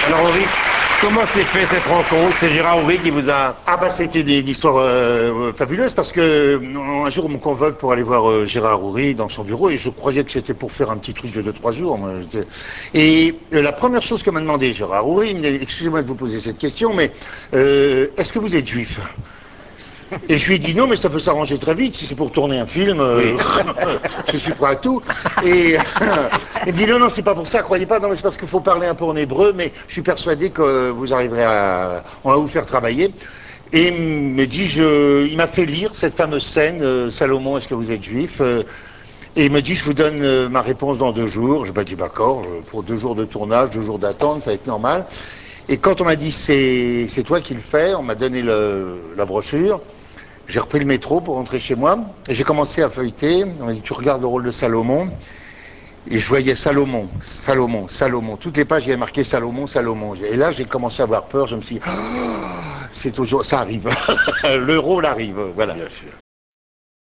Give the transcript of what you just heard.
Alors Henri, comment s'est fait cette rencontre? C'est Gérard Henri qui vous a... Ah bah c'était des histoires fabuleuses parce que un jour on me convoque pour aller voir Gérard Houry dans son bureau et je croyais que c'était pour faire un petit truc de 2 3 jours. Moi, et la première chose que m'a demandé Gérard Houry, il me dit, excusez-moi de vous poser cette question, mais est-ce que vous êtes juif? Et je lui ai dit non, mais ça peut s'arranger très vite si c'est pour tourner un film. Oui. Je suis prêt à tout. Et il me dit non, non, c'est pas pour ça, croyez pas. Non, mais c'est parce qu'il faut parler un peu en hébreu, mais je suis persuadé que vous arriverez à. On va vous faire travailler. Et il me dit, il m'a fait lire cette fameuse scène, Salomon, est-ce que vous êtes juif? Et il me dit, je vous donne ma réponse dans 2 jours. Je me dis, d'accord, pour 2 jours de tournage, 2 jours d'attente, ça va être normal. Et quand on m'a dit, c'est toi qui le fais, on m'a donné la brochure. J'ai repris le métro pour rentrer chez moi et j'ai commencé à feuilleter. On m'a dit, tu regardes le rôle de Salomon. Et je voyais Salomon, Salomon, Salomon. Toutes les pages, il y avait marqué Salomon, Salomon. Et là, j'ai commencé à avoir peur. Je me suis dit, oh, c'est toujours, ça arrive. Le rôle arrive, voilà. Bien sûr.